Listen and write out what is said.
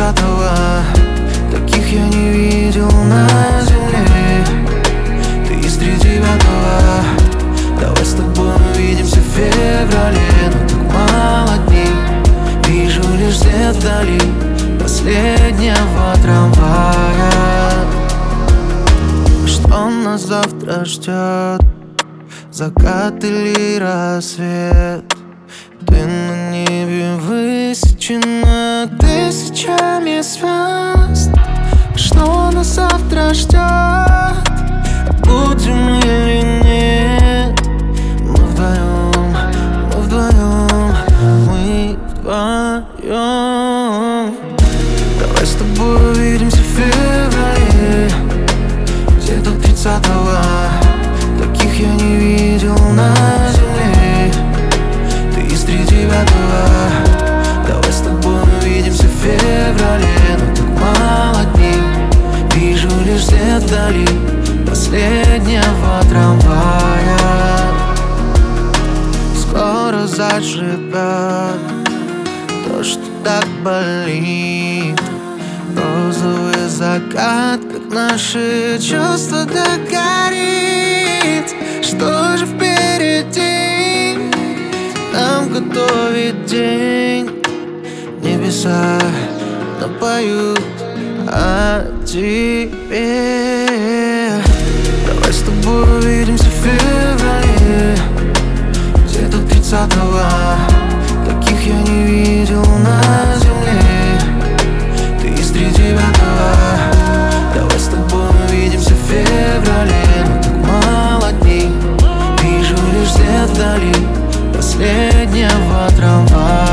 30-го. Таких я не видел на земле. Ты из 39-го. Давай с тобой увидимся в феврале. Но так мало дней, вижу лишь свет вдали последнего трамвая. Что нас завтра ждет? Закат или рассвет? Ты на небе высечена тысячами звезд. Что нас завтра ждет? Будем или нет? Мы вдвоем, мы вдвоем, мы вдвоем. Давай с тобой увидимся в феврале, где-то 30-го. Таких я не видел на земле. Ты из 39-го. Давай с тобой увидимся в феврале. Но так мало дней, вижу лишь свет вдали последнего трамвая. Скоро заживет то, что так болит. Розовый закат, как наши чувства догорит. Что же впереди нам готовит день? Небеса напоют о тебе. Давай с тобой увидимся в феврале, где-то 30-го. Таких я не видел на земле. Ты из 39-го. Давай с тобой увидимся в феврале. Но так мало дней, вижу лишь свет вдали последнего трамвая.